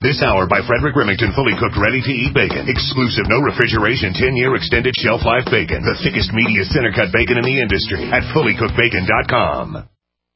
This hour by Frederick Remington, fully cooked, ready-to-eat bacon. Exclusive, no refrigeration, 10-year extended shelf life bacon. The thickest, meatiest, center-cut bacon in the industry at fullycookedbacon.com.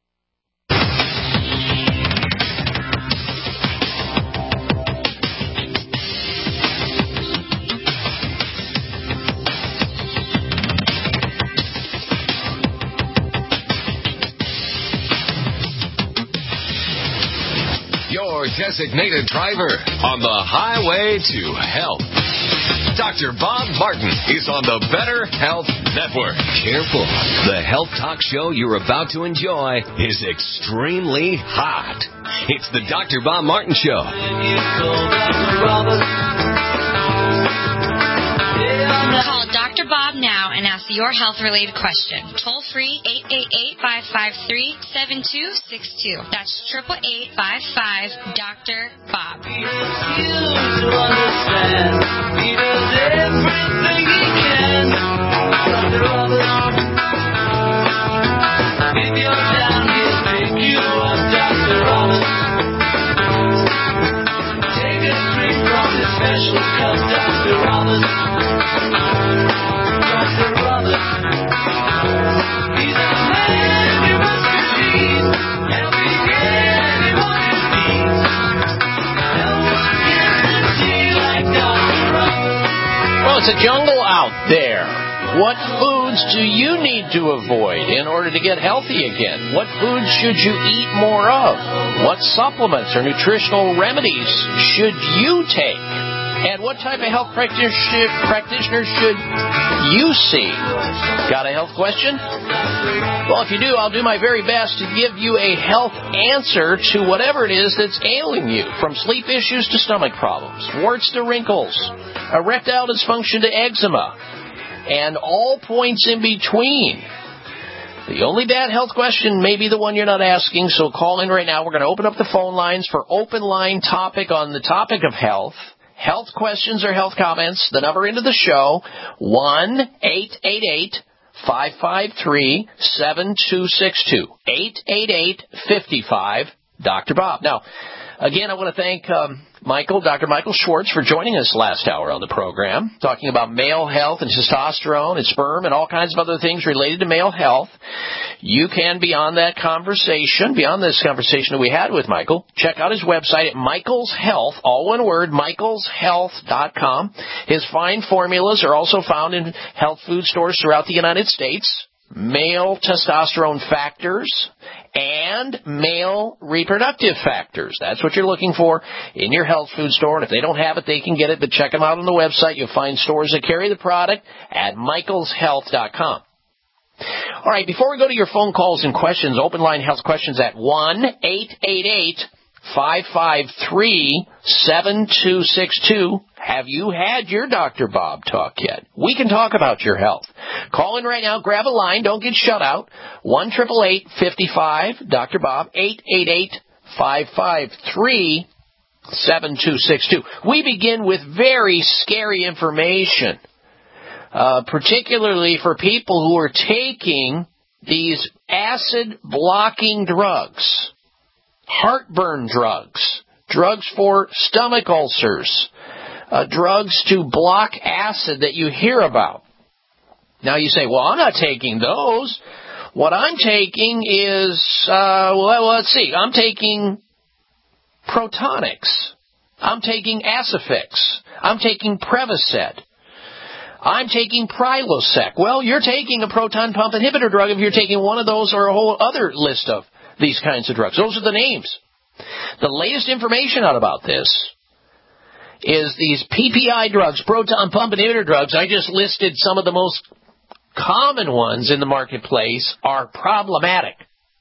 Designated driver on the highway to health. Dr. Bob Martin is on the Better Health Network. Careful. The health talk show you're about to enjoy is extremely hot. It's the Dr. Bob Martin Show. Call Dr. Bob now and ask your health-related question. Toll free 888-553-7262. That's 888-55 Bob. He refused to understand. He does everything he can. Dr. Robert, if you're down, he'll pick you up. Dr. Robert, take a drink from his special cup. Dr. Robert. It's a jungle out there. What foods do you need to avoid in order to get healthy again? What foods should you eat more of? What supplements or nutritional remedies should you take? And what type of health practitioner should you see? Got a health question? Well, if you do, I'll do my very best to give you a health answer to whatever it is that's ailing you, from sleep issues to stomach problems, warts to wrinkles, erectile dysfunction to eczema, and all points in between. The only bad health question may be the one you're not asking, so call in right now. We're going to open up the phone lines for open line topic on the topic of health. Health questions or health comments. The number into the show, 1-888-553-7262. 888-55 Dr. Bob. Now, again, I want to thank Dr. Michael Schwartz, for joining us last hour on the program, talking about male health and testosterone and sperm and all kinds of other things related to male health. You can, beyond this conversation that we had with Michael, check out his website at Michael's Health, all one word, michaelshealth.com. His fine formulas are also found in health food stores throughout the United States. Male testosterone factors and male reproductive factors. That's what you're looking for in your health food store. And if they don't have it, they can get it. But check them out on the website. You'll find stores that carry the product at michaelshealth.com. All right, before we go to your phone calls and questions, open line health questions at 1-888-553-7262. Have you had your Dr. Bob talk yet? We can talk about your health. Call in right now. Grab a line. Don't get shut out. 1-888-55 Dr. Bob. 888-553-7262. We begin with very scary information, particularly for people who are taking these acid-blocking drugs, heartburn drugs, drugs for stomach ulcers, drugs to block acid that you hear about. Now you say, well, I'm not taking those. What I'm taking is, let's see, I'm taking Protonix. I'm taking Acifix. I'm taking Prevacid. I'm taking Prilosec. Well, you're taking a proton pump inhibitor drug if you're taking one of those or a whole other list of these kinds of drugs. Those are the names. The latest information out about this is these PPI drugs, proton pump inhibitor drugs. I just listed some of the most common ones in the marketplace are problematic.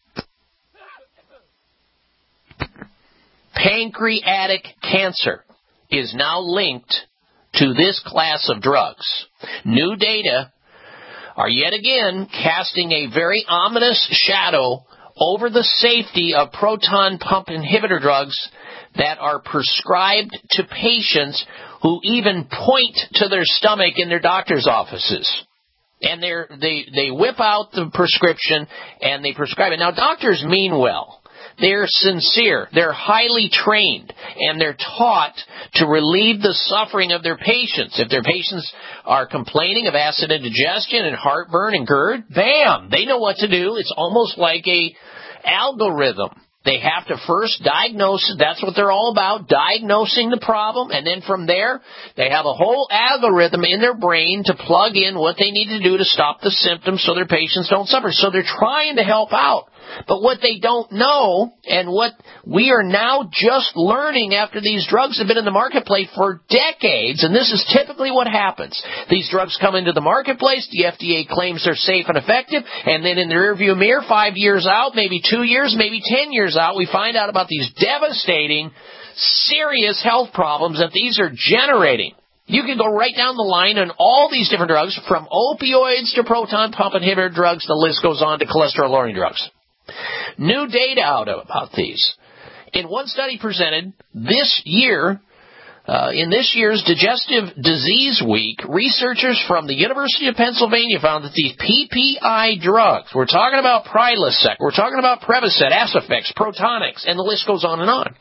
Pancreatic cancer is now linked to this class of drugs. New data are yet again casting a very ominous shadow over the safety of proton pump inhibitor drugs that are prescribed to patients who even point to their stomach in their doctor's offices. And they whip out the prescription and they prescribe it. Now, doctors mean well. They're sincere. They're highly trained. And they're taught to relieve the suffering of their patients. If their patients are complaining of acid indigestion and heartburn and GERD, bam, they know what to do. It's almost like a algorithm. They have to first diagnose it. That's what they're all about, diagnosing the problem. And then from there, they have a whole algorithm in their brain to plug in what they need to do to stop the symptoms so their patients don't suffer. So they're trying to help out. But what they don't know, and what we are now just learning after these drugs have been in the marketplace for decades, and this is typically what happens. These drugs come into the marketplace, the FDA claims they're safe and effective, and then in the rearview mirror, 5 years out, maybe 2 years, maybe 10 years out, we find out about these devastating, serious health problems that these are generating. You can go right down the line on all these different drugs, from opioids to proton pump inhibitor drugs, the list goes on to cholesterol-lowering drugs. New data out about these. In one study presented this year, in this year's Digestive Disease Week, researchers from the University of Pennsylvania found that these PPI drugs, we're talking about Prilosec, we're talking about Prevacid, Asifex, Protonix, and the list goes on and on.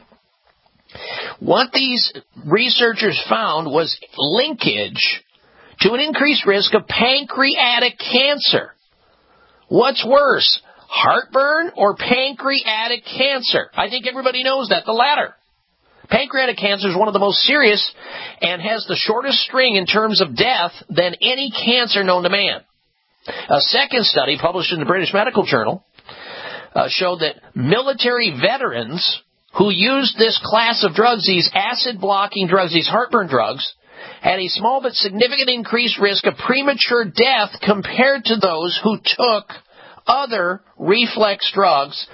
What these researchers found was linkage to an increased risk of pancreatic cancer. What's worse, heartburn or pancreatic cancer? I think everybody knows that, the latter. Pancreatic cancer is one of the most serious and has the shortest string in terms of death than any cancer known to man. A second study published in the British Medical Journal showed that military veterans who used this class of drugs, these acid-blocking drugs, these heartburn drugs, had a small but significant increased risk of premature death compared to those who took other reflux drugs,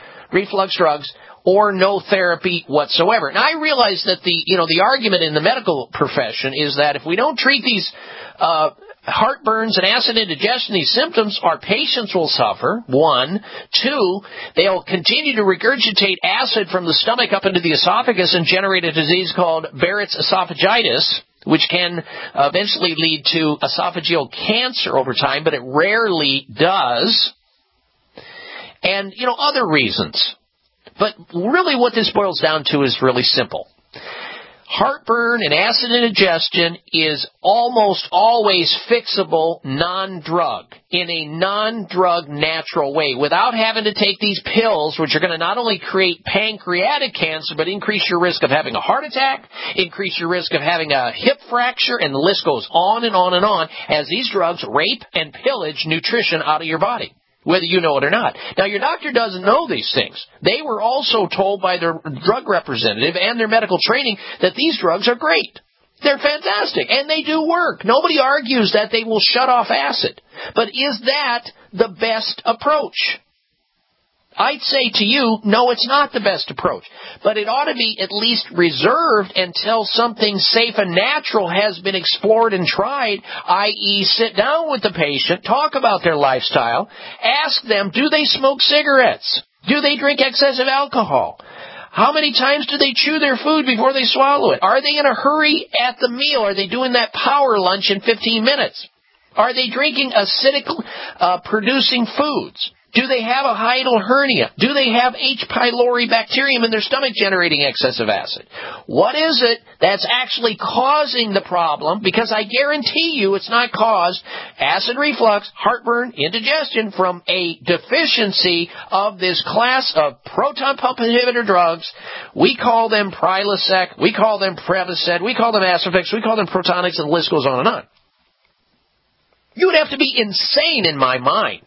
or no therapy whatsoever. Now, I realize that the argument in the medical profession is that if we don't treat these heartburns and acid indigestion, these symptoms, our patients will suffer, 1. 2, they'll continue to regurgitate acid from the stomach up into the esophagus and generate a disease called Barrett's esophagitis, which can eventually lead to esophageal cancer over time, but it rarely does. And, other reasons. But really what this boils down to is really simple. Heartburn and acid indigestion is almost always fixable non-drug, in a non-drug natural way, without having to take these pills, which are going to not only create pancreatic cancer, but increase your risk of having a heart attack, increase your risk of having a hip fracture, and the list goes on and on and on, as these drugs rape and pillage nutrition out of your body, whether you know it or not. Now, your doctor doesn't know these things. They were also told by their drug representative and their medical training that these drugs are great. They're fantastic, and they do work. Nobody argues that they will shut off acid. But is that the best approach? I'd say to you, no, it's not the best approach. But it ought to be at least reserved until something safe and natural has been explored and tried, i.e. sit down with the patient, talk about their lifestyle, ask them, do they smoke cigarettes? Do they drink excessive alcohol? How many times do they chew their food before they swallow it? Are they in a hurry at the meal? Are they doing that power lunch in 15 minutes? Are they drinking acidic producing foods? Do they have a hiatal hernia? Do they have H. pylori bacterium in their stomach generating excessive acid? What is it that's actually causing the problem? Because I guarantee you it's not caused acid reflux, heartburn, indigestion from a deficiency of this class of proton pump inhibitor drugs. We call them Prilosec, we call them Prevacid, we call them Asifex, we call them Protonix, and the list goes on and on. You would have to be insane in my mind,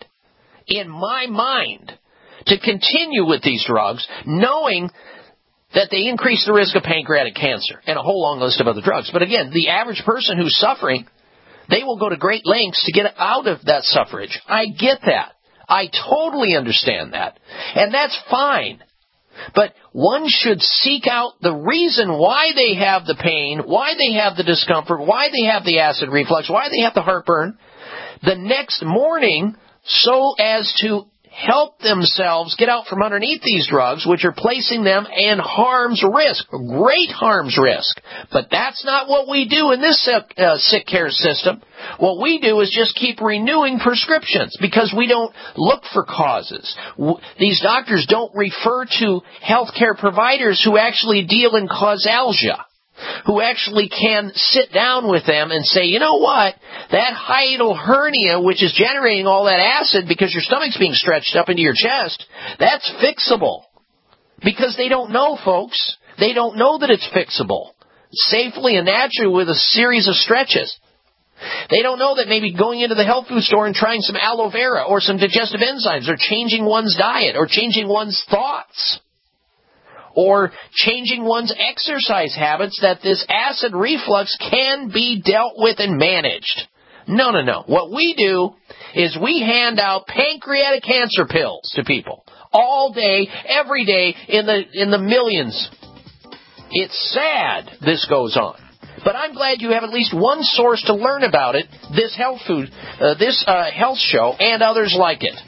to continue with these drugs, knowing that they increase the risk of pancreatic cancer and a whole long list of other drugs. But again, the average person who's suffering, they will go to great lengths to get out of that suffrage. I get that. I totally understand that. And that's fine. But one should seek out the reason why they have the pain, why they have the discomfort, why they have the acid reflux, why they have the heartburn the next morning, so as to help themselves get out from underneath these drugs, which are placing them in harm's risk, great harm's risk. But that's not what we do in this sick care system. What we do is just keep renewing prescriptions because we don't look for causes. These doctors don't refer to healthcare providers who actually deal in causalgia, who actually can sit down with them and say, you know what, that hiatal hernia, which is generating all that acid because your stomach's being stretched up into your chest, that's fixable. Because they don't know, folks. They don't know that it's fixable safely and naturally with a series of stretches. They don't know that maybe going into the health food store and trying some aloe vera or some digestive enzymes or changing one's diet or changing one's thoughts or changing one's exercise habits, that this acid reflux can be dealt with and managed. No. What we do is we hand out pancreatic cancer pills to people all day, every day, in the millions. It's sad this goes on. But I'm glad you have at least one source to learn about it, this health show, and others like it.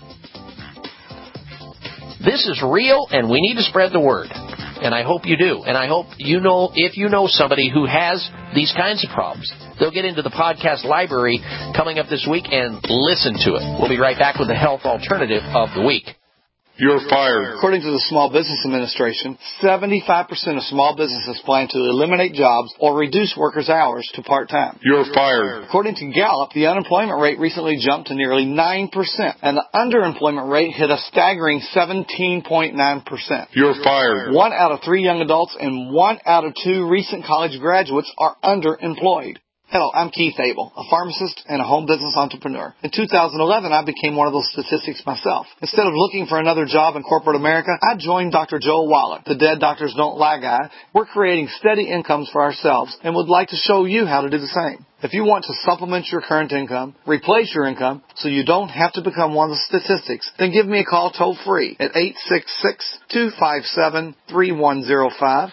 This is real, and we need to spread the word. And I hope you do. And I hope you know, if you know somebody who has these kinds of problems, they'll get into the podcast library coming up this week and listen to it. We'll be right back with the health alternative of the week. You're fired. According to the Small Business Administration, 75% of small businesses plan to eliminate jobs or reduce workers' hours to part-time. You're fired. According to Gallup, the unemployment rate recently jumped to nearly 9%, and the underemployment rate hit a staggering 17.9%. You're fired. 1 out of 3 young adults and 1 out of 2 recent college graduates are underemployed. Hello, I'm Keith Abel, a pharmacist and a home business entrepreneur. In 2011, I became one of those statistics myself. Instead of looking for another job in corporate America, I joined Dr. Joel Wallach, the Dead Doctors Don't Lie guy. We're creating steady incomes for ourselves and would like to show you how to do the same. If you want to supplement your current income, replace your income, so you don't have to become one of the statistics, then give me a call toll-free at 866-257-3105,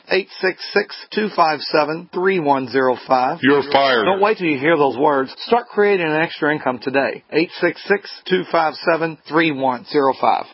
866-257-3105. You're fired. Don't wait till you hear those words. Start creating an extra income today. 866-257-3105.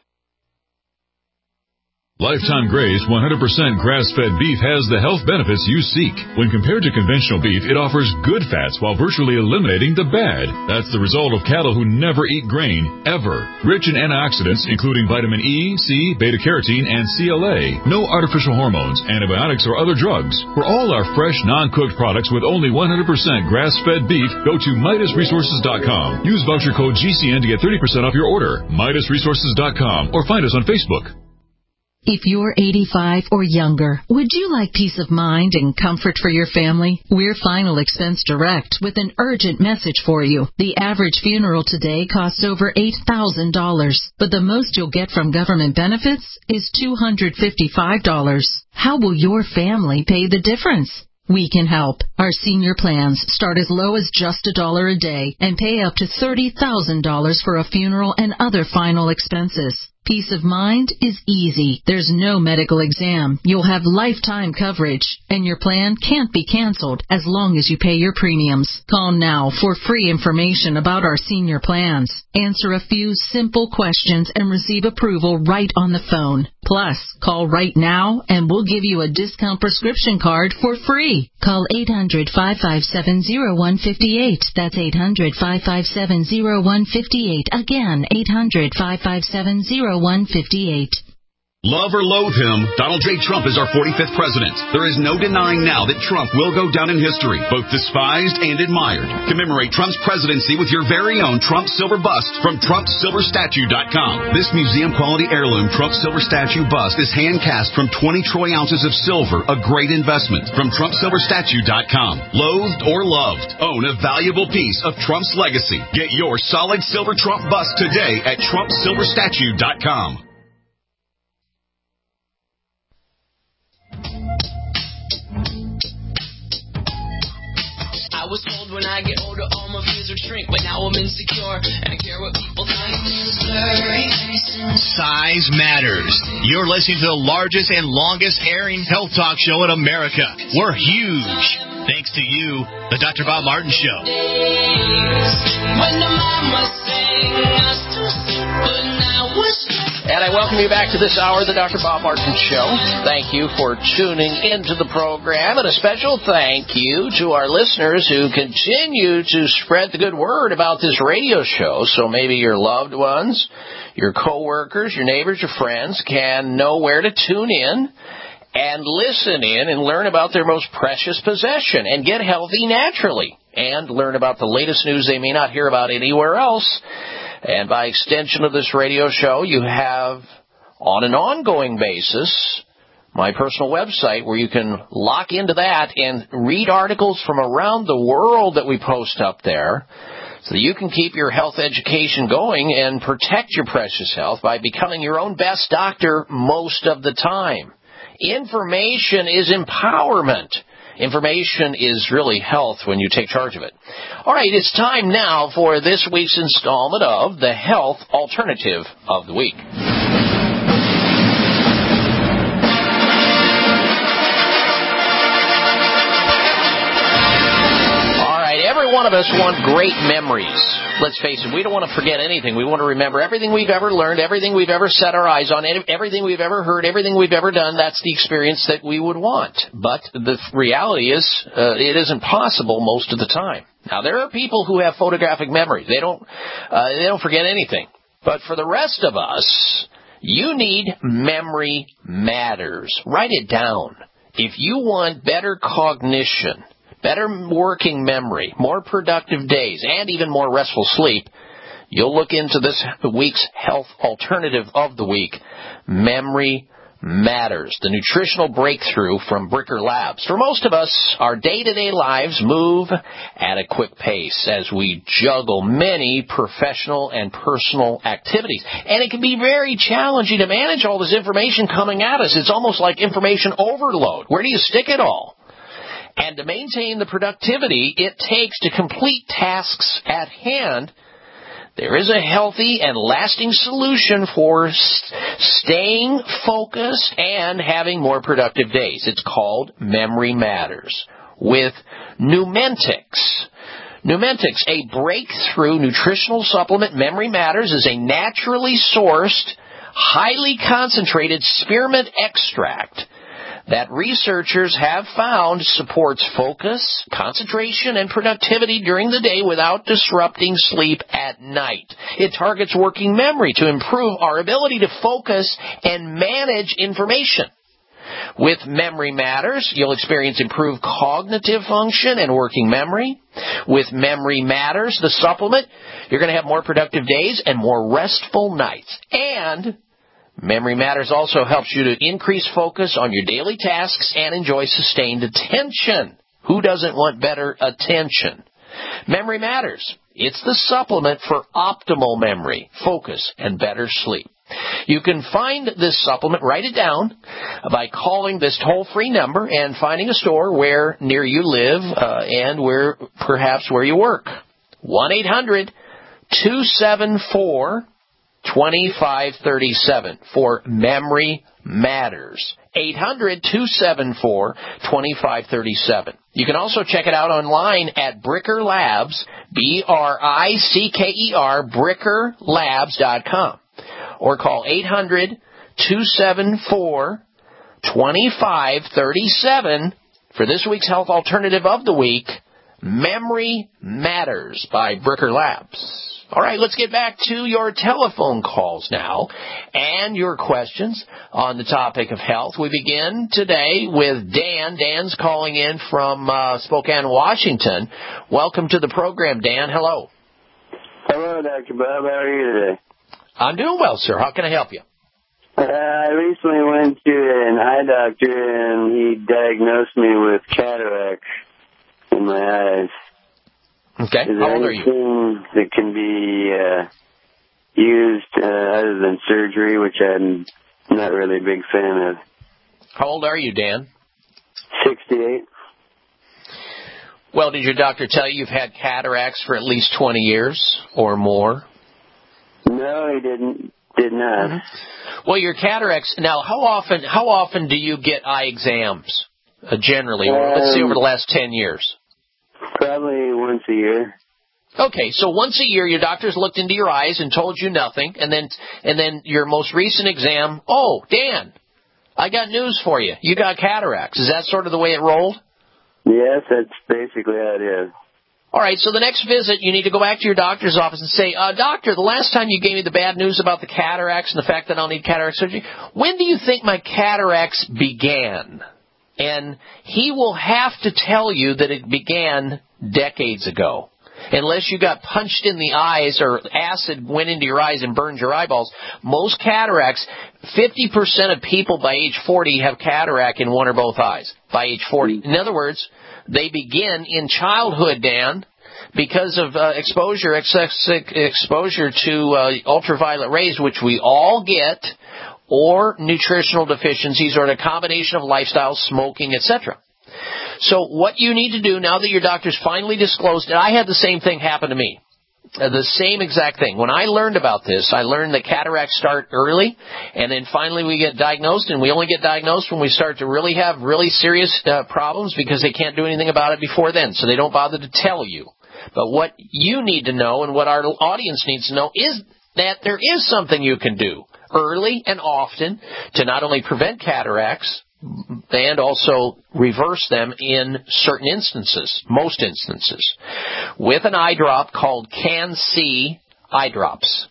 Lifetime Graze 100% grass-fed beef has the health benefits you seek. When compared to conventional beef, it offers good fats while virtually eliminating the bad. That's the result of cattle who never eat grain, ever. Rich in antioxidants, including vitamin E, C, beta-carotene, and CLA. No artificial hormones, antibiotics, or other drugs. For all our fresh, non-cooked products with only 100% grass-fed beef, go to MidasResources.com. Use voucher code GCN to get 30% off your order. MidasResources.com, or find us on Facebook. If you're 85 or younger, would you like peace of mind and comfort for your family? We're Final Expense Direct with an urgent message for you. The average funeral today costs over $8,000, but the most you'll get from government benefits is $255. How will your family pay the difference? We can help. Our senior plans start as low as just $1 a day and pay up to $30,000 for a funeral and other final expenses. Peace of mind is easy. There's no medical exam. You'll have lifetime coverage, and your plan can't be canceled as long as you pay your premiums. Call now for free information about our senior plans. Answer a few simple questions and receive approval right on the phone. Plus, call right now and we'll give you a discount prescription card for free. Call 800-557-0158. That's 800-557-0158. Again, 800-557-0158. Love or loathe him, Donald J. Trump is our 45th president. There is no denying now that Trump will go down in history, both despised and admired. Commemorate Trump's presidency with your very own Trump Silver Bust from TrumpSilverStatue.com. This museum-quality heirloom Trump Silver Statue bust is hand-cast from 20 troy ounces of silver, a great investment from TrumpSilverStatue.com. Loathed or loved, own a valuable piece of Trump's legacy. Get your solid silver Trump bust today at TrumpSilverStatue.com. I was told when I get older all my fears would shrink, but now I'm insecure and I care what people think. Size matters. You're listening to the largest and longest airing health talk show in America. We're huge. Thanks to you, the Dr. Bob Martin Show. And I welcome you back to this hour of the Dr. Bob Martin Show. Thank you for tuning into the program, and a special thank you to our listeners who continue to spread the good word about this radio show, so maybe your loved ones, your coworkers, your neighbors, your friends can know where to tune in and listen in and learn about their most precious possession and get healthy naturally and learn about the latest news they may not hear about anywhere else. And by extension of this radio show, you have, on an ongoing basis, my personal website where you can lock into that and read articles from around the world that we post up there so that you can keep your health education going and protect your precious health by becoming your own best doctor most of the time. Information is empowerment. Information is really health when you take charge of it. All right, it's time now for this week's installment of the Health Alternative of the Week. Every one of us want great memories. Let's face it, we don't want to forget anything. We want to remember everything we've ever learned, everything we've ever set our eyes on, everything we've ever heard, everything we've ever done. That's the experience that we would want. But the reality is, it isn't possible most of the time. Now, there are people who have photographic memory. They don't forget anything. But for the rest of us, you need Memory Matters. Write it down. If you want better cognition, better working memory, more productive days, and even more restful sleep, you'll look into this week's Health Alternative of the Week, Memory Matters, the nutritional breakthrough from Bricker Labs. For most of us, our day-to-day lives move at a quick pace as we juggle many professional and personal activities. And it can be very challenging to manage all this information coming at us. It's almost like information overload. Where do you stick it all? And to maintain the productivity it takes to complete tasks at hand, there is a healthy and lasting solution for staying focused and having more productive days. It's called Memory Matters with Numentics. Numentics, a breakthrough nutritional supplement. Memory Matters is a naturally sourced, highly concentrated spearmint extract that researchers have found supports focus, concentration, and productivity during the day without disrupting sleep at night. It targets working memory to improve our ability to focus and manage information. With Memory Matters, you'll experience improved cognitive function and working memory. With Memory Matters, the supplement, you're going to have more productive days and more restful nights. And Memory Matters also helps you to increase focus on your daily tasks and enjoy sustained attention. Who doesn't want better attention? Memory Matters. It's the supplement for optimal memory, focus, and better sleep. You can find this supplement, write it down, by calling this toll-free number and finding a store where near you live and perhaps where you work. 1-800-274-2537 for Memory Matters. 800-274-2537. You can also check it out online at Bricker Labs, BRICKER, BrickerLabs.com. Or call 800-274-2537 for this week's Health Alternative of the Week, Memory Matters by Bricker Labs. All right, let's get back to your telephone calls now and your questions on the topic of health. We begin today with Dan. Dan's calling in from Spokane, Washington. Welcome to the program, Dan. Hello. Hello, Dr. Bob. How are you today? I'm doing well, sir. How can I help you? I recently went to an eye doctor, and he diagnosed me with cataracts in my eyes. Okay. How old are you? Is there anything that can be used other than surgery, which I'm not really a big fan of? How old are you, Dan? 68. Well, did your doctor tell you you've had cataracts for at least 20 years or more? No, he did not. Mm-hmm. Well, your cataracts, now how often do you get eye exams? generally? Let's see, over the last 10 years. Probably once a year. Okay, so once a year, your doctor's looked into your eyes and told you nothing, and then your most recent exam, oh, Dan, I got news for you. You got cataracts. Is that sort of the way it rolled? Yes, that's basically how it is. All right, so the next visit, you need to go back to your doctor's office and say, doctor, the last time you gave me the bad news about the cataracts and the fact that I'll need cataract surgery, when do you think my cataracts began? And he will have to tell you that it began decades ago. Unless you got punched in the eyes or acid went into your eyes and burned your eyeballs, most cataracts, 50% of people by age 40 have cataract in one or both eyes by age 40. In other words, they begin in childhood, Dan, because of exposure to ultraviolet rays, which we all get, or nutritional deficiencies, or a combination of lifestyle, smoking, etc. So what you need to do now that your doctor's finally disclosed it, I had the same thing happen to me. The same exact thing. When I learned about this, I learned that cataracts start early, and then finally we get diagnosed, and we only get diagnosed when we start to really have really serious problems because they can't do anything about it before then, so they don't bother to tell you. But what you need to know and what our audience needs to know is that there is something you can do early and often to not only prevent cataracts, and also reverse them in certain instances, most instances, with an eye drop called Can-C eye drops.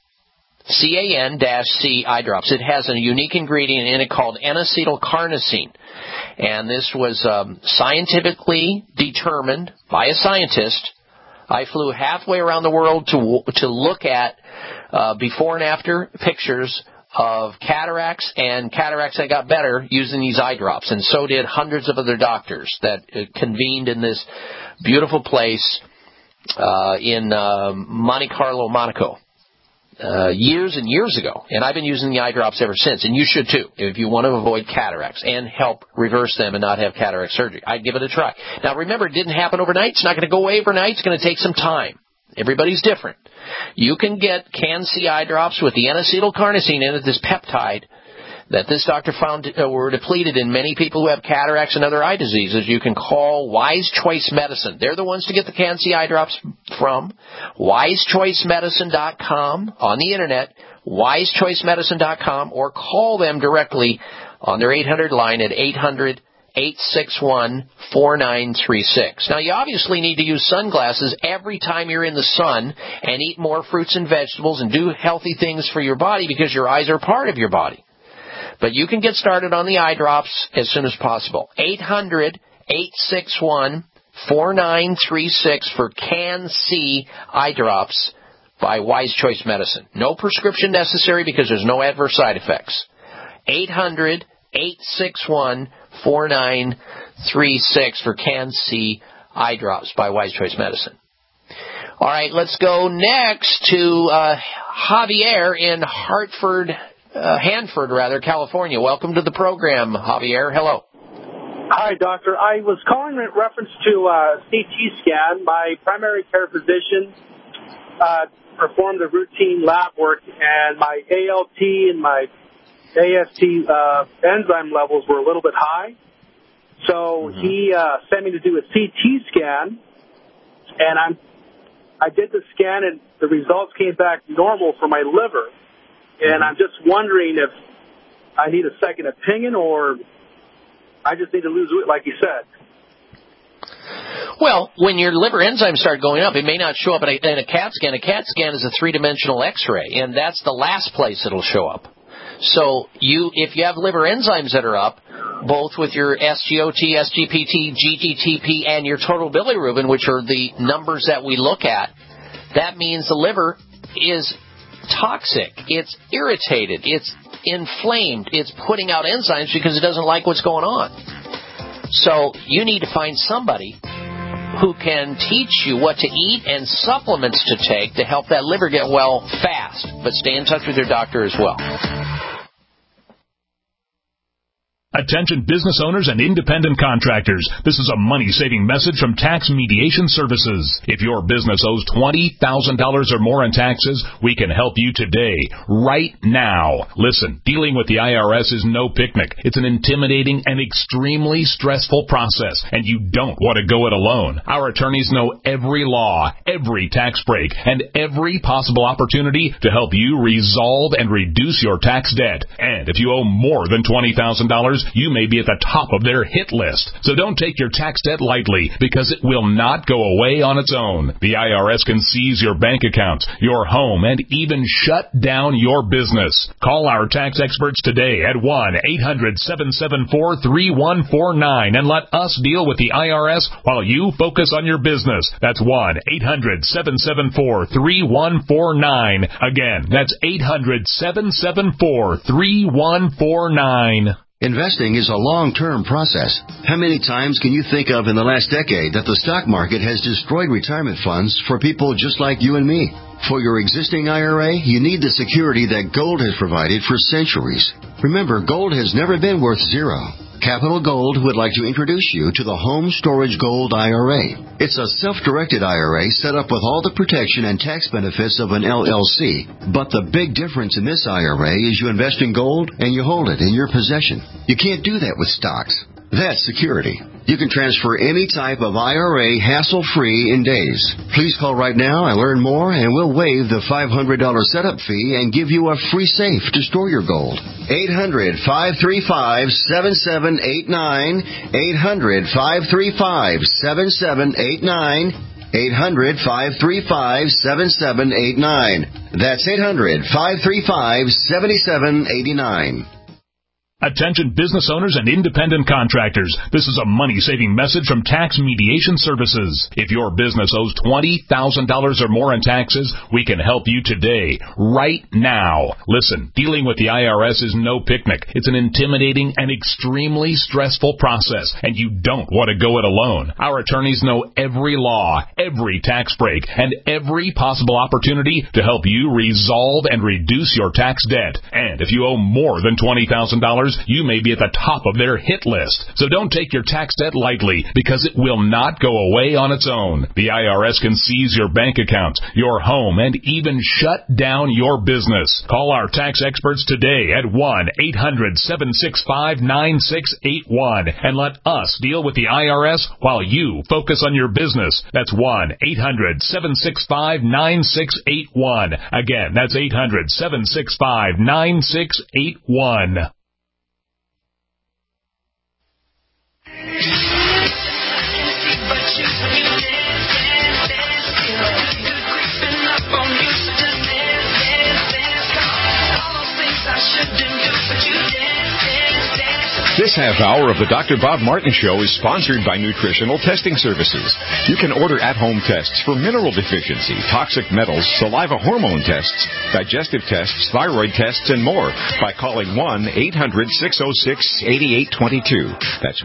CAN-C eye drops. It has a unique ingredient in it called N-acetylcarnosine. And this was scientifically determined by a scientist. I flew halfway around the world to look at before and after pictures of cataracts, and cataracts that got better using these eye drops. And so did hundreds of other doctors that convened in this beautiful place in Monte Carlo, Monaco, years and years ago. And I've been using the eye drops ever since, and you should too, if you want to avoid cataracts and help reverse them and not have cataract surgery. I'd give it a try. Now remember, it didn't happen overnight. It's not going to go away overnight. It's going to take some time. Everybody's different. You can get Can-C eye drops with the N-acetylcarnosine in it, this peptide that this doctor found were depleted in many people who have cataracts and other eye diseases. You can call Wise Choice Medicine. They're the ones to get the Can-C eye drops from. WiseChoiceMedicine.com on the internet, WiseChoiceMedicine.com, or call them directly on their 800 line at 800-861-4936. Now, you obviously need to use sunglasses every time you're in the sun and eat more fruits and vegetables and do healthy things for your body because your eyes are part of your body. But you can get started on the eye drops as soon as possible. 800-861-4936 for Can-C eye drops by Wise Choice Medicine. No prescription necessary because there's no adverse side effects. 800-861-4936 for Can-C eye drops by Wise Choice Medicine. All right, let's go next to Javier in Hanford, California. Welcome to the program, Javier. Hello. Hi, doctor. I was calling in reference to a CT scan. My primary care physician performed a routine lab work, and my ALT and my AST enzyme levels were a little bit high. So he sent me to do a CT scan, and I did the scan, and the results came back normal for my liver. And I'm just wondering if I need a second opinion or I just need to lose weight like you said. Well, when your liver enzymes start going up, it may not show up in a CAT scan. A CAT scan is a three-dimensional X-ray, and that's the last place it'll show up. So if you have liver enzymes that are up, both with your SGOT, SGPT, GGTP, and your total bilirubin, which are the numbers that we look at, that means the liver is toxic, it's irritated, it's inflamed, it's putting out enzymes because it doesn't like what's going on. So you need to find somebody who can teach you what to eat and supplements to take to help that liver get well fast. But stay in touch with your doctor as well. Attention business owners and independent contractors. This is a money-saving message from Tax Mediation Services. If your business owes $20,000 or more in taxes, we can help you today, right now. Listen, dealing with the IRS is no picnic. It's an intimidating and extremely stressful process, and you don't want to go it alone. Our attorneys know every law, every tax break, and every possible opportunity to help you resolve and reduce your tax debt. And if you owe more than $20,000, you may be at the top of their hit list. So don't take your tax debt lightly, because it will not go away on its own. The IRS can seize your bank accounts, your home, and even shut down your business. Call our tax experts today at 1-800-774-3149 and let us deal with the IRS while you focus on your business. That's 1-800-774-3149. Again, that's 800-774-3149. Investing is a long-term process. How many times can you think of in the last decade that the stock market has destroyed retirement funds for people just like you and me? For your existing IRA, you need the security that gold has provided for centuries. Remember, gold has never been worth zero. Capital Gold would like to introduce you to the Home Storage Gold IRA. It's a self-directed IRA set up with all the protection and tax benefits of an LLC. But the big difference in this IRA is you invest in gold and you hold it in your possession. You can't do that with stocks. That's security. You can transfer any type of IRA hassle-free in days. Please call right now and learn more, and we'll waive the $500 setup fee and give you a free safe to store your gold. 800-535-7789. 800-535-7789. 800-535-7789. That's 800-535-7789. Attention business owners and independent contractors. This is a money-saving message from Tax Mediation Services. If your business owes $20,000 or more in taxes, we can help you today, right now. Listen, dealing with the IRS is no picnic. It's an intimidating and extremely stressful process, and you don't want to go it alone. Our attorneys know every law, every tax break, and every possible opportunity to help you resolve and reduce your tax debt. And if you owe more than $20,000, you may be at the top of their hit list. So don't take your tax debt lightly, because it will not go away on its own. The IRS can seize your bank accounts, your home, and even shut down your business. Call our tax experts today at 1-800-765-9681 and let us deal with the IRS while you focus on your business. That's 1-800-765-9681. Again, that's 800-765-9681. This half hour of the Dr. Bob Martin Show is sponsored by Nutritional Testing Services. You can order at-home tests for mineral deficiency, toxic metals, saliva hormone tests, digestive tests, thyroid tests, and more by calling 1-800-606-8822. That's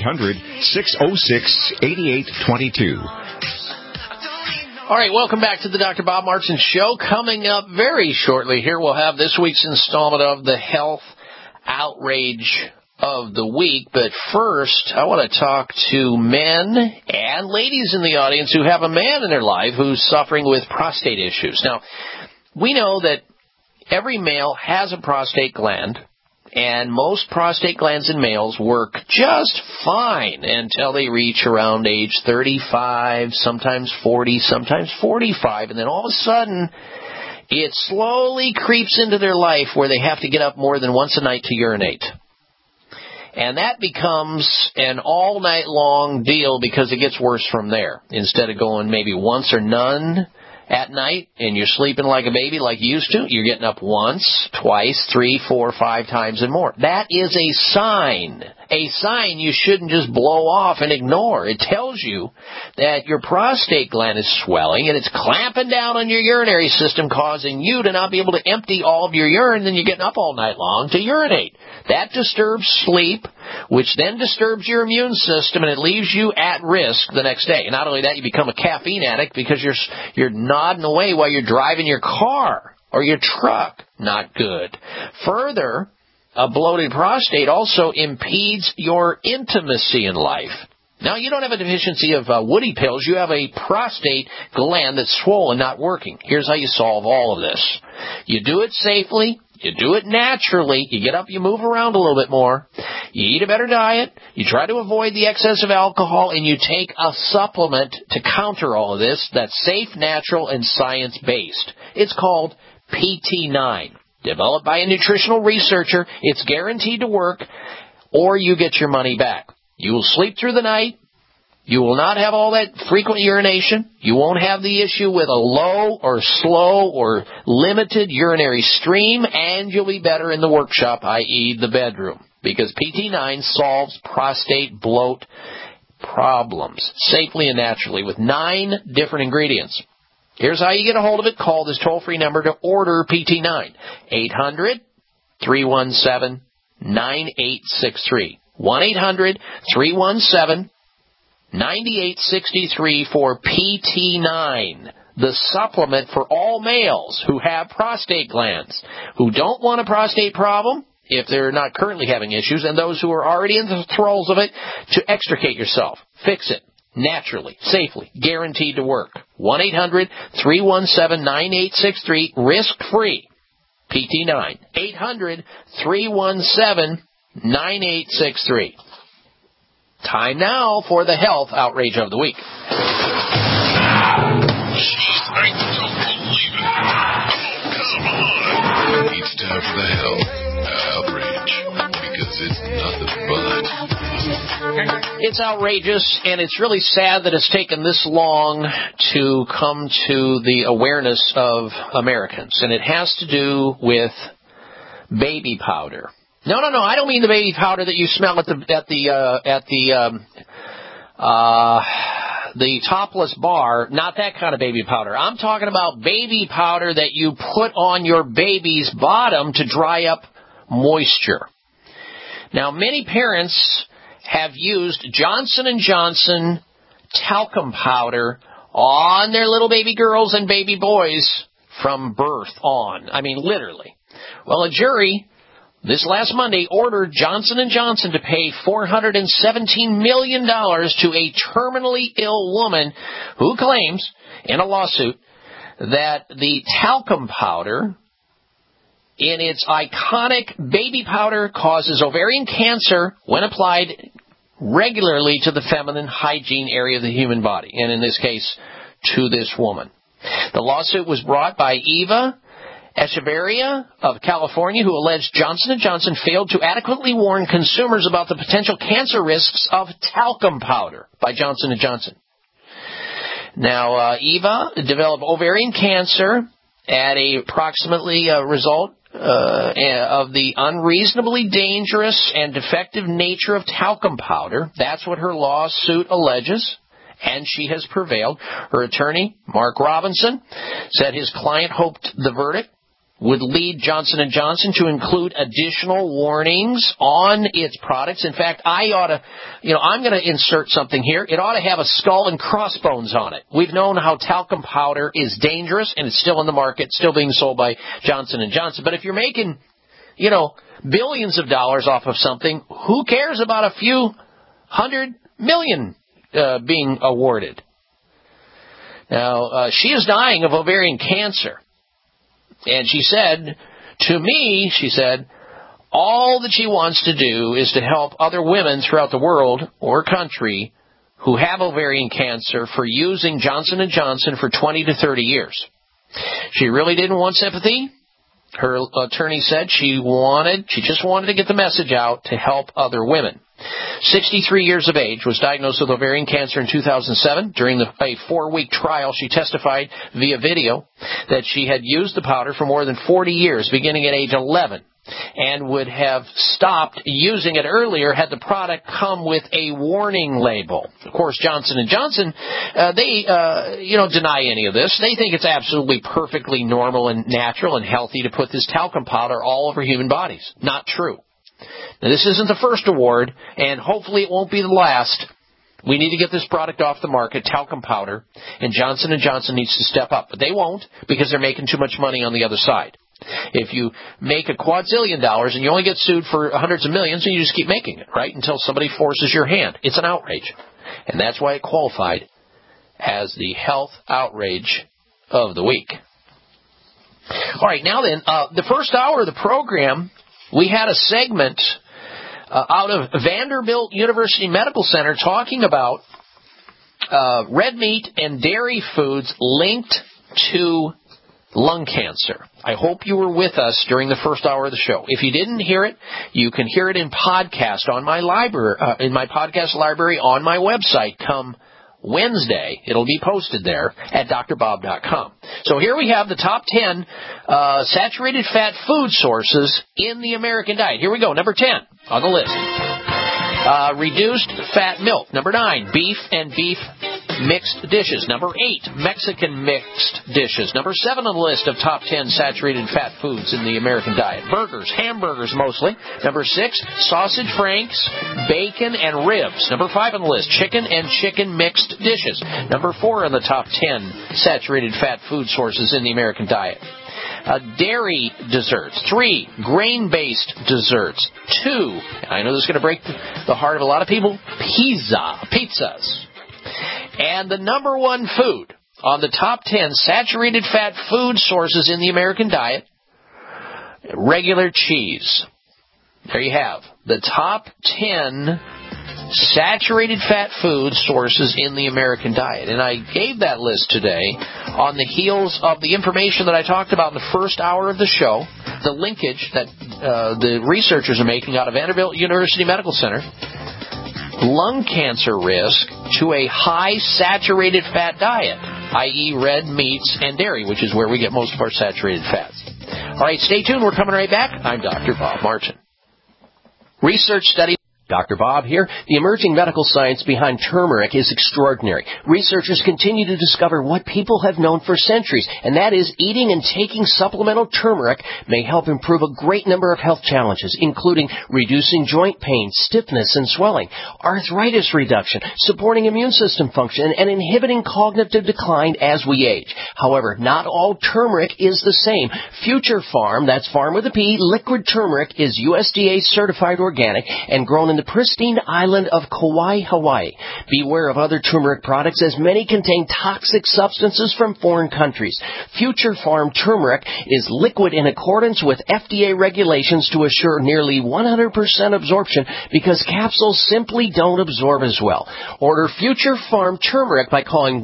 1-800-606-8822. All right, welcome back to the Dr. Bob Martin Show. Coming up very shortly here, we'll have this week's installment of the Health Outrage of the Week. But first, I want to talk to men and ladies in the audience who have a man in their life who's suffering with prostate issues. Now, we know that every male has a prostate gland, and most prostate glands in males work just fine until they reach around age 35, sometimes 40, sometimes 45, and then all of a sudden it slowly creeps into their life where they have to get up more than once a night to urinate. And that becomes an all-night-long deal because it gets worse from there. Instead of going maybe once or none at night and you're sleeping like a baby like you used to, you're getting up once, twice, 3, 4, 5 times and more. That is a sign you shouldn't just blow off and ignore. It tells you that your prostate gland is swelling and it's clamping down on your urinary system, causing you to not be able to empty all of your urine, and you're getting up all night long to urinate. That disturbs sleep, which then disturbs your immune system, and it leaves you at risk the next day. And not only that, you become a caffeine addict because you're nodding away while you're driving your car or your truck. Not good. Further, a bloated prostate also impedes your intimacy in life. Now, you don't have a deficiency of woody pills. You have a prostate gland that's swollen, not working. Here's how you solve all of this. You do it safely. You do it naturally. You get up, you move around a little bit more. You eat a better diet. You try to avoid the excess of alcohol, and you take a supplement to counter all of this that's safe, natural, and science-based. It's called PT9. Developed by a nutritional researcher. It's guaranteed to work, or you get your money back. You will sleep through the night. You will not have all that frequent urination. You won't have the issue with a low or slow or limited urinary stream, and you'll be better in the workshop, i.e. the bedroom, because PT9 solves prostate bloat problems safely and naturally with 9 different ingredients. Here's how you get a hold of it. Call this toll-free number to order PT9, 800-317-9863. 1-800-317-9863 for PT9, the supplement for all males who have prostate glands, who don't want a prostate problem if they're not currently having issues, and those who are already in the throes of it, to extricate yourself. Fix it. Naturally, safely, guaranteed to work. 1-800-317-9863, risk-free. PT9, 800-317-9863. Time now for the health outrage of the week. I don't believe it. Oh, come on. It's time for the health outrage, because it's nothing but. It's outrageous, and it's really sad that it's taken this long to come to the awareness of Americans, and it has to do with baby powder. No, I don't mean the baby powder that you smell at the topless bar. Not that kind of baby powder. I'm talking about baby powder that you put on your baby's bottom to dry up moisture. Now, many parents have used Johnson & Johnson talcum powder on their little baby girls and baby boys from birth on. I mean, literally. Well, a jury this last Monday ordered Johnson & Johnson to pay $417 million to a terminally ill woman who claims in a lawsuit that the talcum powder in its iconic baby powder causes ovarian cancer when applied regularly to the feminine hygiene area of the human body, and in this case, to this woman. The lawsuit was brought by Eva Echeverria of California, who alleged Johnson & Johnson failed to adequately warn consumers about the potential cancer risks of talcum powder by Johnson & Johnson. Now, Eva developed ovarian cancer at a approximately result of the unreasonably dangerous and defective nature of talcum powder. That's what her lawsuit alleges, and she has prevailed. Her attorney, Mark Robinson, said his client hoped the verdict would lead Johnson & Johnson to include additional warnings on its products. In fact, I'm going to insert something here. It ought to have a skull and crossbones on it. We've known how talcum powder is dangerous, and it's still in the market, still being sold by Johnson & Johnson. But if you're making, billions of dollars off of something, who cares about a few $100 million being awarded? Now, she is dying of ovarian cancer. And she said, to me, all that she wants to do is to help other women throughout the world or country who have ovarian cancer for using Johnson & Johnson for 20 to 30 years. She really didn't want sympathy. Her attorney said she just wanted to get the message out to help other women. 63 years of age, was diagnosed with ovarian cancer in 2007. During a 4-week trial, she testified via video that she had used the powder for more than 40 years, beginning at age 11, and would have stopped using it earlier had the product come with a warning label. Of course, Johnson & Johnson, they deny any of this. They think it's absolutely perfectly normal and natural and healthy to put this talcum powder all over human bodies. Not true. Now, this isn't the first award, and hopefully it won't be the last. We need to get this product off the market, talcum powder, and Johnson & Johnson needs to step up. But they won't, because they're making too much money on the other side. If you make $1 quadrillion and you only get sued for hundreds of millions, and you just keep making it, right, until somebody forces your hand. It's an outrage. And that's why it qualified as the health outrage of the week. All right, now then, the first hour of the program, we had a segment out of Vanderbilt University Medical Center talking about red meat and dairy foods linked to lung cancer. I hope you were with us during the first hour of the show. If you didn't hear it, you can hear it in podcast on my library, in my podcast library on my website come Wednesday. It'll be posted there at drbob.com. So here we have the top 10 saturated fat food sources in the American diet. Here we go. Number 10 on the list. Reduced fat milk. Number 9, beef and beef mixed dishes. Number 8, Mexican mixed dishes. Number 7 on the list of top 10 saturated fat foods in the American diet. Burgers, hamburgers mostly. Number 6, sausage franks, bacon, and ribs. Number 5 on the list, chicken and chicken mixed dishes. Number 4 on the top 10 saturated fat food sources in the American diet. Dairy desserts. 3, grain-based desserts. 2, and I know this is going to break the heart of a lot of people, pizzas. And the number 1 food on the top 10 saturated fat food sources in the American diet, regular cheese. There you have the top 10 saturated fat food sources in the American diet. And I gave that list today on the heels of the information that I talked about in the first hour of the show, the linkage that the researchers are making out of Vanderbilt University Medical Center, lung cancer risk to a high saturated fat diet, i.e. red meats and dairy, which is where we get most of our saturated fats. All right, stay tuned. We're coming right back. I'm Dr. Bob Martin. Research study. Dr. Bob here. The emerging medical science behind turmeric is extraordinary. Researchers continue to discover what people have known for centuries, and that is eating and taking supplemental turmeric may help improve a great number of health challenges, including reducing joint pain, stiffness, and swelling, arthritis reduction, supporting immune system function, and inhibiting cognitive decline as we age. However, not all turmeric is the same. Future Farm, that's farm with a P, liquid turmeric, is USDA certified organic and grown in the pristine island of Kauai, Hawaii. Beware of other turmeric products, as many contain toxic substances from foreign countries. Future Farm turmeric is liquid in accordance with FDA regulations to assure nearly 100% absorption, because capsules simply don't absorb as well. Order Future Farm turmeric by calling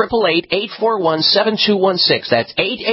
1-888-841-7216. That's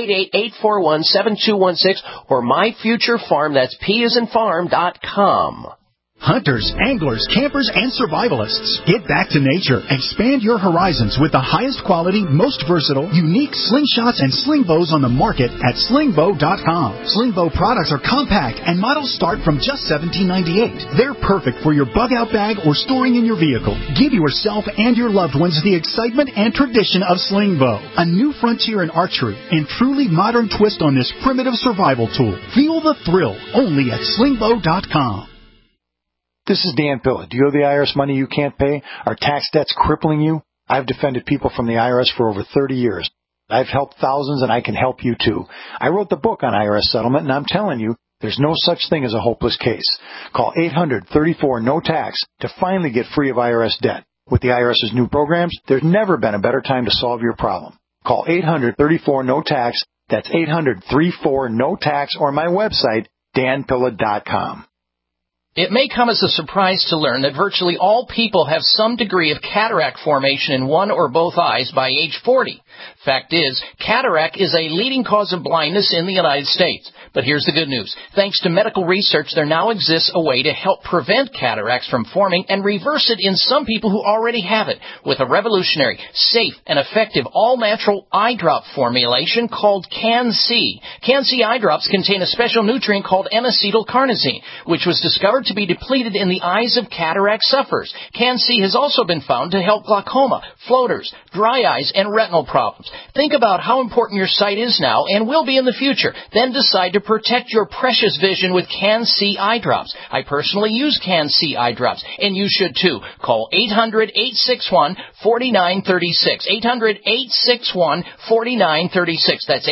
888-841-7216, or MyFutureFarm, that's PAsInFarm.com. Hunters, anglers, campers, and survivalists. Get back to nature. Expand your horizons with the highest quality, most versatile, unique slingshots and sling bows on the market at slingbow.com. Slingbow products are compact and models start from just $17.98. They're perfect for your bug-out bag or storing in your vehicle. Give yourself and your loved ones the excitement and tradition of Slingbow, a new frontier in archery and truly modern twist on this primitive survival tool. Feel the thrill only at slingbow.com. This is Dan Pilla. Do you owe the IRS money you can't pay? Are tax debts crippling you? I've defended people from the IRS for over 30 years. I've helped thousands, and I can help you too. I wrote the book on IRS settlement, and I'm telling you, there's no such thing as a hopeless case. Call 800-34-NO-TAX to finally get free of IRS debt. With the IRS's new programs, there's never been a better time to solve your problem. Call 800-34-NO-TAX. That's 800-34-NO-TAX, or my website, danpilla.com. It may come as a surprise to learn that virtually all people have some degree of cataract formation in one or both eyes by age 40. Fact is, cataract is a leading cause of blindness in the United States. But here's the good news. Thanks to medical research, there now exists a way to help prevent cataracts from forming and reverse it in some people who already have it with a revolutionary, safe, and effective all-natural eye drop formulation called Can-C. Can-C eye drops contain a special nutrient called N-acetylcarnosine, which was discovered to be depleted in the eyes of cataract sufferers. CanC has also been found to help glaucoma, floaters, dry eyes, and retinal problems. Think about how important your sight is now and will be in the future. Then decide to protect your precious vision with CanC eye drops. I personally use CanC eye drops, and you should too. Call 800-861-4936. 800-861-4936. That's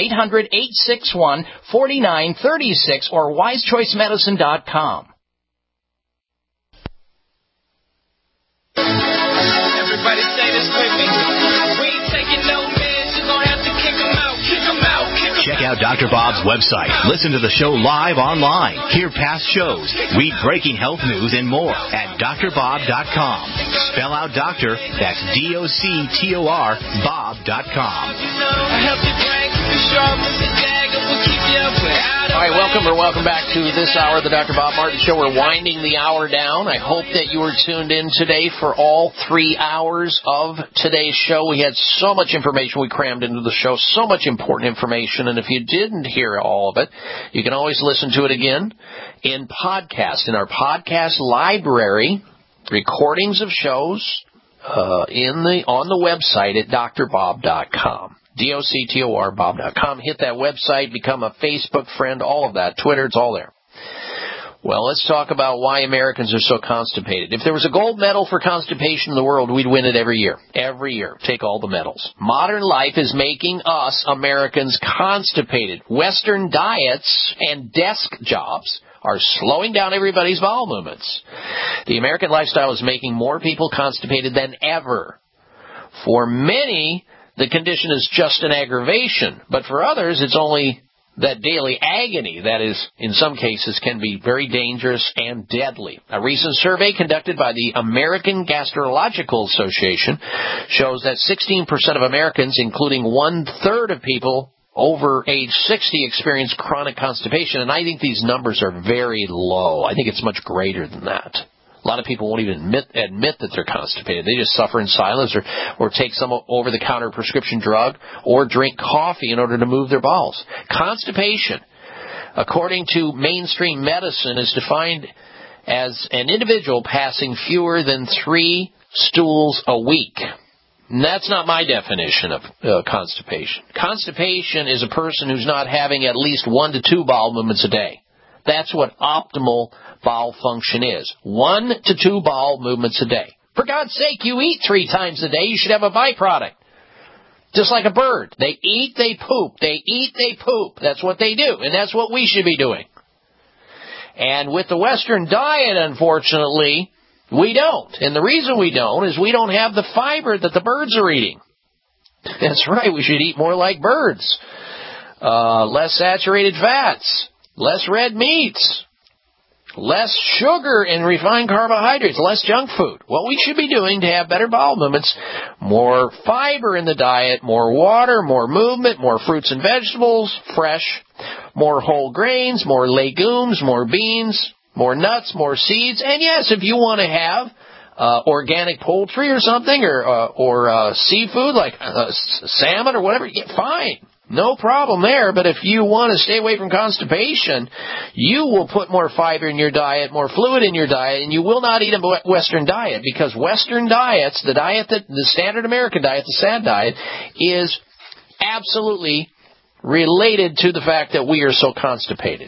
800-861-4936 or wisechoicemedicine.com. Everybody say this with me. We ain't taking no meds, you're gonna have to kick them out, kick them out, kick them out. Check out Dr. Bob's website. Listen to the show live online. Hear past shows. Read breaking health news and more at drbob.com. Spell out doctor, that's D-O-C-T-O-R, Bob.com. All right, welcome back to this hour of the Dr. Bob Martin Show. We're winding the hour down. I hope that you were tuned in today for all 3 hours of today's show. We had so much information we crammed into the show, so much important information, and if you didn't hear all of it, you can always listen to it again in podcast, in our podcast library, recordings of shows on the website at drbob.com. D-O-C-T-O-R, Bob.com. Hit that website, become a Facebook friend, all of that. Twitter, it's all there. Well, let's talk about why Americans are so constipated. If there was a gold medal for constipation in the world, we'd win it every year. Every year. Take all the medals. Modern life is making us, Americans, constipated. Western diets and desk jobs are slowing down everybody's bowel movements. The American lifestyle is making more people constipated than ever. For many, the condition is just an aggravation, but for others, it's only that daily agony that is, in some cases, can be very dangerous and deadly. A recent survey conducted by the American Gastroenterological Association shows that 16% of Americans, including 1/3 of people over age 60, experience chronic constipation, and I think these numbers are very low. I think it's much greater than that. A lot of people won't even admit that they're constipated. They just suffer in silence or take some over-the-counter prescription drug or drink coffee in order to move their bowels. Constipation, according to mainstream medicine, is defined as an individual passing fewer than 3 stools a week. And that's not my definition of constipation. Constipation is a person who's not having at least 1 to 2 bowel movements a day. That's what optimal bowel function is. 1 to 2 bowel movements a day. For God's sake, you eat 3 times a day. You should have a byproduct. Just like a bird. They eat, they poop. They eat, they poop. That's what they do. And that's what we should be doing. And with the Western diet, unfortunately, we don't. And the reason we don't is we don't have the fiber that the birds are eating. That's right. We should eat more like birds. Less saturated fats. Less red meats. Less sugar and refined carbohydrates, less junk food. What we should be doing to have better bowel movements, more fiber in the diet, more water, more movement, more fruits and vegetables, fresh, more whole grains, more legumes, more beans, more nuts, more seeds. And yes, if you want to have organic poultry or something or seafood like salmon or whatever, yeah, fine. No problem there, but if you want to stay away from constipation, you will put more fiber in your diet, more fluid in your diet, and you will not eat a Western diet, because Western diets, the standard American diet, the SAD diet, is absolutely related to the fact that we are so constipated.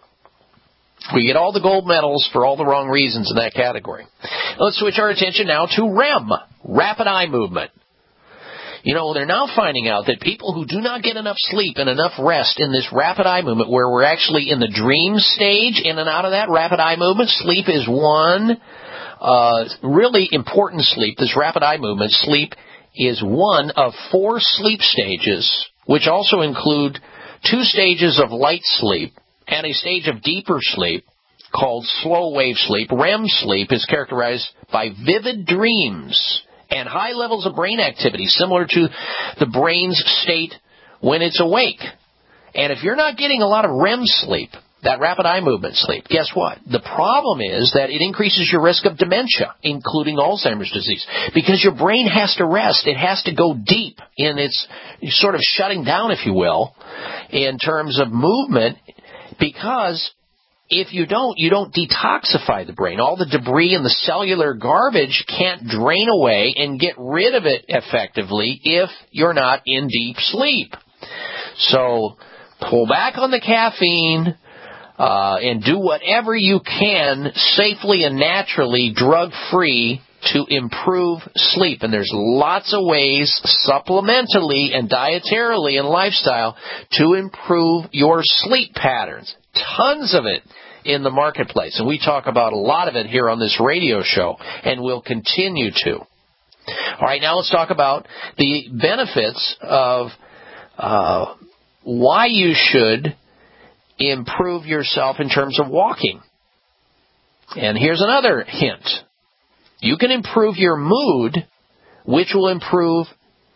We get all the gold medals for all the wrong reasons in that category. Let's switch our attention now to REM, rapid eye movement. You know, they're now finding out that people who do not get enough sleep and enough rest in this rapid eye movement, where we're actually in the dream stage, in and out of that rapid eye movement, sleep is one really important sleep. This rapid eye movement, sleep is one of 4 sleep stages, which also include 2 stages of light sleep and a stage of deeper sleep called slow wave sleep. REM sleep is characterized by vivid dreams and high levels of brain activity, similar to the brain's state when it's awake. And if you're not getting a lot of REM sleep, that rapid eye movement sleep, guess what? The problem is that it increases your risk of dementia, including Alzheimer's disease, because your brain has to rest. It has to go deep in its sort of shutting down, if you will, in terms of movement, because if you don't detoxify the brain. All the debris and the cellular garbage can't drain away and get rid of it effectively if you're not in deep sleep. So pull back on the caffeine and do whatever you can safely and naturally, drug-free, to improve sleep. And there's lots of ways, supplementally and dietarily and lifestyle, to improve your sleep patterns. Tons of it in the marketplace. And we talk about a lot of it here on this radio show, and we'll continue to. All right, now let's talk about the benefits of why you should improve yourself in terms of walking. And here's another hint. You can improve your mood, which will improve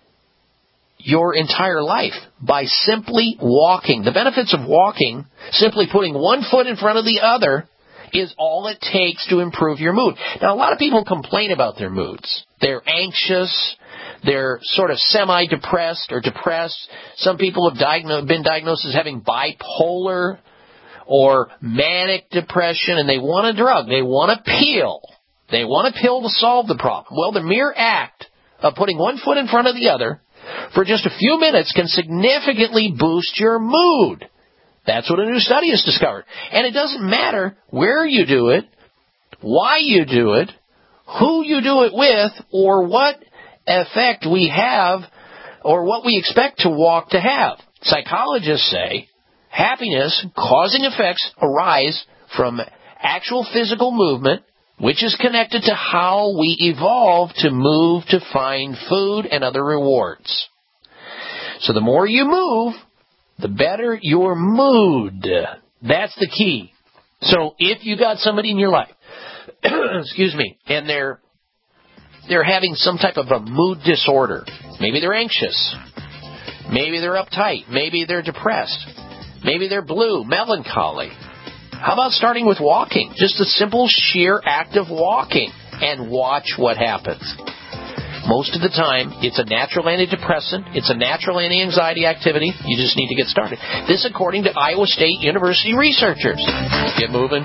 your entire life by simply walking. The benefits of walking, simply putting one foot in front of the other, is all it takes to improve your mood. Now, a lot of people complain about their moods. They're anxious. They're sort of semi-depressed or depressed. Some people have been diagnosed as having bipolar or manic depression, and they want a drug. They want a pill. They want a pill to solve the problem. Well, the mere act of putting one foot in front of the other for just a few minutes can significantly boost your mood. That's what a new study has discovered. And it doesn't matter where you do it, why you do it, who you do it with, or what effect we have, or what we expect to walk to have. Psychologists say happiness causing effects arise from actual physical movement, which is connected to how we evolve to move to find food and other rewards. So the more you move, the better your mood. That's the key. So if you got somebody in your life, excuse me, and they're having some type of a mood disorder, maybe they're anxious, maybe they're uptight, maybe they're depressed, maybe they're blue, melancholy. How about starting with walking? Just a simple, sheer act of walking, and watch what happens. Most of the time, it's a natural antidepressant. It's a natural anti-anxiety activity. You just need to get started. This according to Iowa State University researchers. Get moving.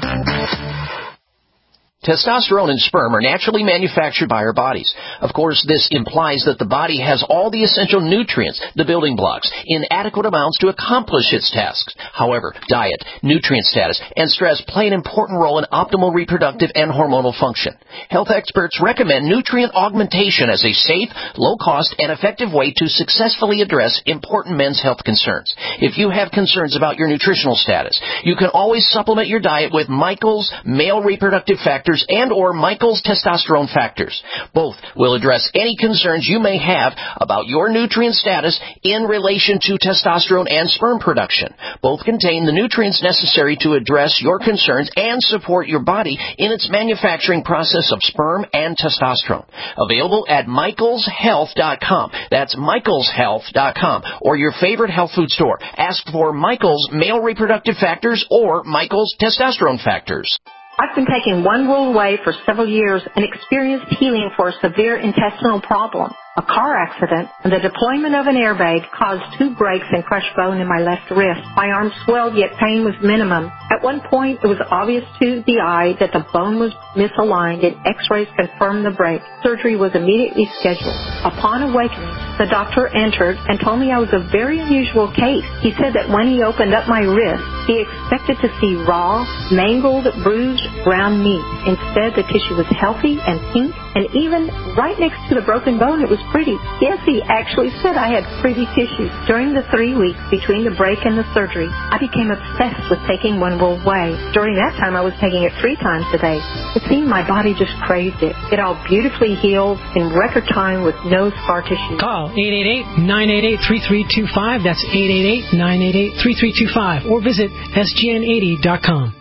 Testosterone and sperm are naturally manufactured by our bodies. Of course, this implies that the body has all the essential nutrients, the building blocks, in adequate amounts to accomplish its tasks. However, diet, nutrient status, and stress play an important role in optimal reproductive and hormonal function. Health experts recommend nutrient augmentation as a safe, low-cost, and effective way to successfully address important men's health concerns. If you have concerns about your nutritional status, you can always supplement your diet with Michael's Male Reproductive Factors and or Michael's Testosterone Factors. Both will address any concerns you may have about your nutrient status in relation to testosterone and sperm production. Both contain the nutrients necessary to address your concerns and support your body in its manufacturing process of sperm and testosterone. Available at michaelshealth.com. That's michaelshealth.com or your favorite health food store. Ask for Michael's Male Reproductive Factors or Michael's Testosterone Factors. I've been taking One World Away for several years and experienced healing for a severe intestinal problem. A car accident and the deployment of an airbag caused 2 breaks and crushed bone in my left wrist. My arm swelled, yet pain was minimum. At one point, it was obvious to the eye that the bone was misaligned, and x-rays confirmed the break. Surgery was immediately scheduled. Upon awakening, the doctor entered and told me I was a very unusual case. He said that when he opened up my wrist, he expected to see raw, mangled, bruised, brown meat. Instead, the tissue was healthy and pink, and even right next to the broken bone, it was pretty. Yes, he actually said I had pretty tissue. During the 3 weeks between the break and the surgery, I became obsessed with taking One World Way. During that time, I was taking it 3 times a day. It seemed my body just craved it. It all beautifully healed in record time with no scar tissue. Call 888-988-3325. That's 888-988-3325. Or visit sgn80.com.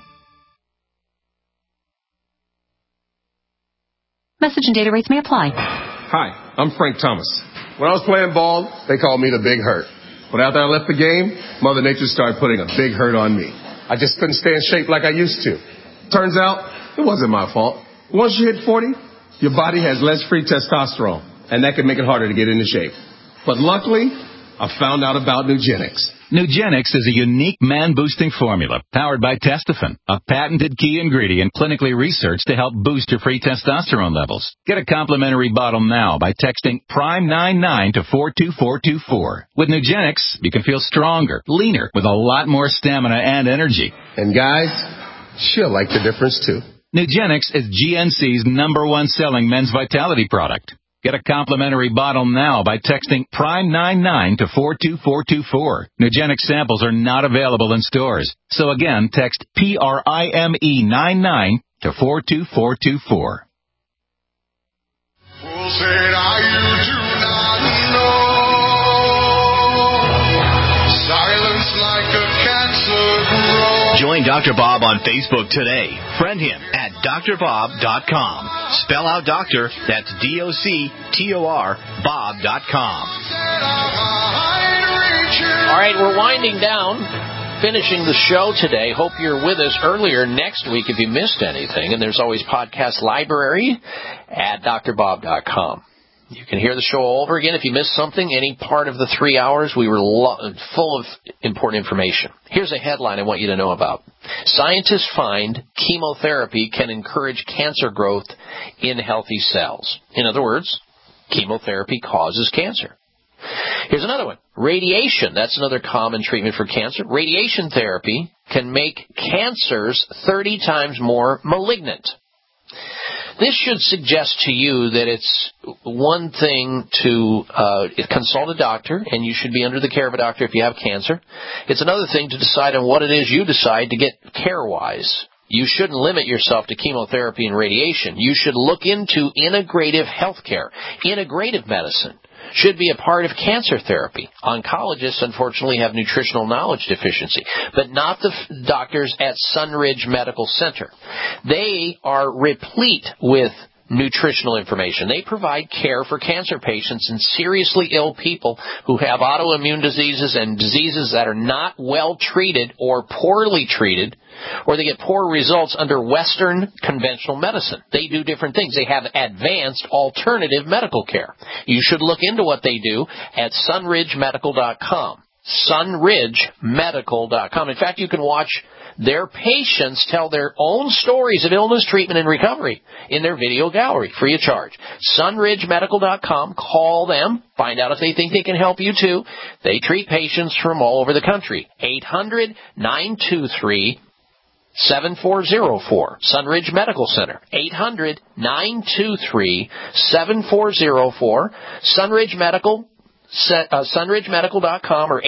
Message and data rates may apply. Hi, I'm Frank Thomas. When I was playing ball, they called me the Big Hurt. But after I left the game, Mother Nature started putting a big hurt on me. I just couldn't stay in shape like I used to. Turns out, it wasn't my fault. Once you hit 40, your body has less free testosterone, and that can make it harder to get into shape. But luckily, I found out about Nugenics. Nugenix is a unique man-boosting formula powered by Testofen, a patented key ingredient clinically researched to help boost your free testosterone levels. Get a complimentary bottle now by texting PRIME99 to 42424. With Nugenix, you can feel stronger, leaner, with a lot more stamina and energy. And guys, she'll like the difference too. Nugenix is GNC's #1 selling men's vitality product. Get a complimentary bottle now by texting PRIME99 to 42424. Nugenix samples are not available in stores. So again, text PRIME99 to 42424. Join Dr. Bob on Facebook today. Friend him at drbob.com. Spell out doctor, that's DOCTOR, Bob.com. All right, we're winding down, finishing the show today. Hope you're with us earlier next week if you missed anything. And there's always podcast library at drbob.com. You can hear the show all over again if you missed something. Any part of the 3 hours, we were full of important information. Here's a headline I want you to know about. Scientists find chemotherapy can encourage cancer growth in healthy cells. In other words, chemotherapy causes cancer. Here's another one. Radiation, that's another common treatment for cancer. Radiation therapy can make cancers 30 times more malignant. This should suggest to you that it's one thing to consult a doctor, and you should be under the care of a doctor if you have cancer. It's another thing to decide on what it is you decide to get care-wise. You shouldn't limit yourself to chemotherapy and radiation. You should look into integrative health care. Integrative medicine should be a part of cancer therapy. Oncologists, unfortunately, have nutritional knowledge deficiency, but not the doctors at Sunridge Medical Center. They are replete with nutritional information. They provide care for cancer patients and seriously ill people who have autoimmune diseases and diseases that are not well treated or poorly treated, or they get poor results under Western conventional medicine. They do different things. They have advanced alternative medical care. You should look into what they do at sunridgemedical.com. sunridgemedical.com. In fact, you can watch their patients tell their own stories of illness, treatment, and recovery in their video gallery, free of charge. sunridgemedical.com. Call them. Find out if they think they can help you, too. They treat patients from all over the country. 800-923-7404. Sunridge Medical Center. 800-923-7404. Sunridge Medical. sunridgemedical.com or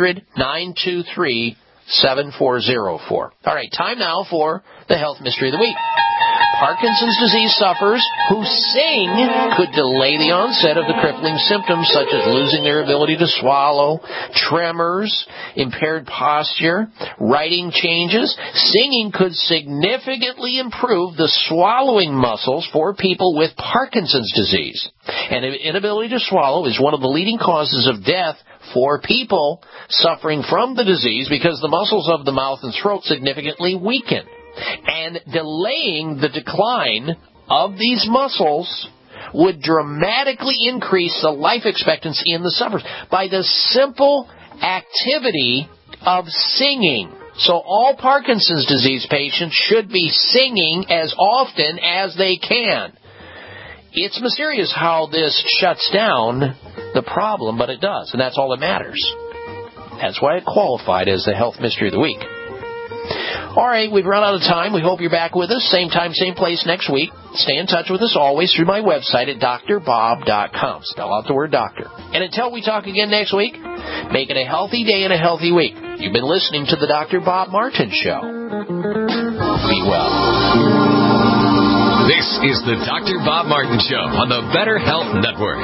800-923-7404. All right, time now for the Health Mystery of the Week. Parkinson's disease sufferers who sing could delay the onset of the crippling symptoms such as losing their ability to swallow, tremors, impaired posture, writing changes. Singing could significantly improve the swallowing muscles for people with Parkinson's disease. And inability to swallow is one of the leading causes of death for people suffering from the disease because the muscles of the mouth and throat significantly weaken. And delaying the decline of these muscles would dramatically increase the life expectancy in the sufferers by the simple activity of singing. So all Parkinson's disease patients should be singing as often as they can. It's mysterious how this shuts down the problem, but it does, and that's all that matters. That's why it qualified as the Health Mystery of the Week. All right, we've run out of time. We hope you're back with us. Same time, same place next week. Stay in touch with us always through my website at drbob.com. Spell out the word doctor. And until we talk again next week, make it a healthy day and a healthy week. You've been listening to the Dr. Bob Martin Show. Be well. This is the Dr. Bob Martin Show on the Better Health Network.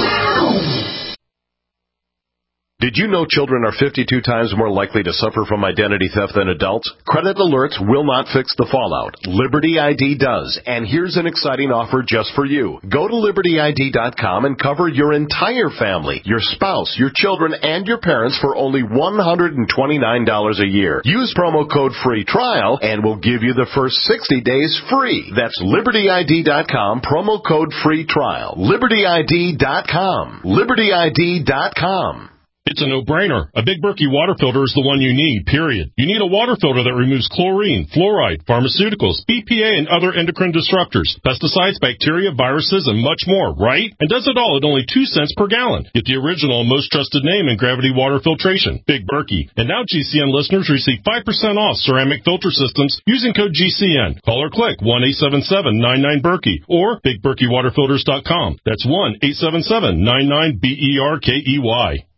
Did you know children are 52 times more likely to suffer from identity theft than adults? Credit alerts will not fix the fallout. Liberty ID does. And here's an exciting offer just for you. Go to libertyid.com and cover your entire family, your spouse, your children, and your parents for only $129 a year. Use promo code FREE TRIAL and we'll give you the first 60 days free. That's libertyid.com, promo code FREE TRIAL. libertyid.com. libertyid.com. It's a no-brainer. A Big Berkey water filter is the one you need, period. You need a water filter that removes chlorine, fluoride, pharmaceuticals, BPA, and other endocrine disruptors, pesticides, bacteria, viruses, and much more, right? And does it all at only 2 cents per gallon. Get the original and most trusted name in gravity water filtration, Big Berkey. And now GCN listeners receive 5% off ceramic filter systems using code GCN. Call or click 1-877-99-BERKEY or BigBerkeyWaterFilters.com. That's 1-877-99-BERKEY.